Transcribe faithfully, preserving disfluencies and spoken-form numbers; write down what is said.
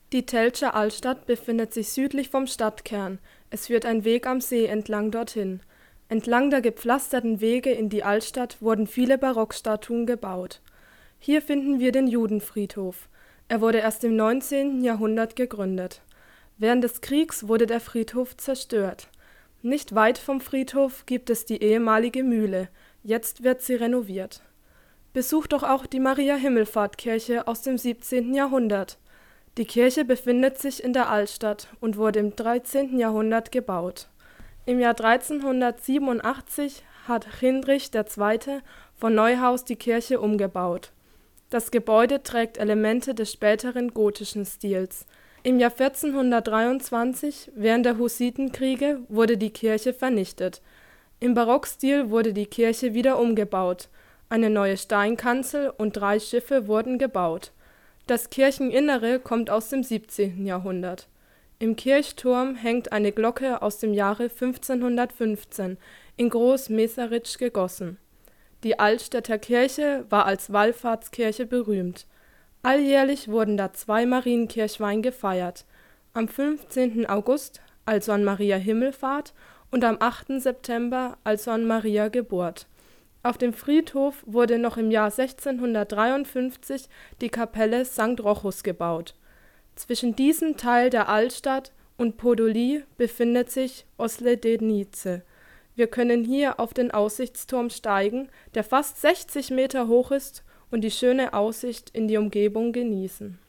Die Telgscher Altstadt befindet sich südlich vom Stadtkern, es führt ein Weg am See entlang dorthin. Entlang der gepflasterten Wege in die Altstadt wurden viele Barockstatuen gebaut. Hier finden wir den Judenfriedhof. Er wurde erst im neunzehnten Jahrhundert gegründet. Während des Kriegs wurde der Friedhof zerstört. Nicht weit vom Friedhof gibt es die ehemalige Mühle, jetzt wird sie renoviert. Besucht doch auch die Maria-Himmelfahrt-Kirche aus dem siebzehnten Jahrhundert. Die Kirche befindet sich in der Altstadt und wurde im dreizehnten Jahrhundert gebaut. Im Jahr dreizehnhundertsiebenundachtzig hat Heinrich der Zweite. von Neuhaus die Kirche umgebaut. Das Gebäude trägt Elemente des späteren gotischen Stils. Im Jahr vierzehnhundertdreiundzwanzig, während der Hussitenkriege, wurde die Kirche vernichtet. Im Barockstil wurde die Kirche wieder umgebaut. Eine neue Steinkanzel und drei Schiffe wurden gebaut. Das Kircheninnere kommt aus dem siebzehnten Jahrhundert. Im Kirchturm hängt eine Glocke aus dem Jahre fünfzehnhundertfünfzehn, in Groß-Meßeritsch gegossen. Die Altstädter Kirche war als Wallfahrtskirche berühmt. Alljährlich wurden da zwei Marienkirchweih gefeiert, am fünfzehnten August, also an Maria Himmelfahrt, und am achten September, also an Maria Geburt. Auf dem Friedhof wurde noch im Jahr sechzehnhundertdreiundfünfzig die Kapelle Sankt Rochus gebaut. Zwischen diesem Teil der Altstadt und Podolí befindet sich Osledenice. Wir können hier auf den Aussichtsturm steigen, der fast sechzig Meter hoch ist, und die schöne Aussicht in die Umgebung genießen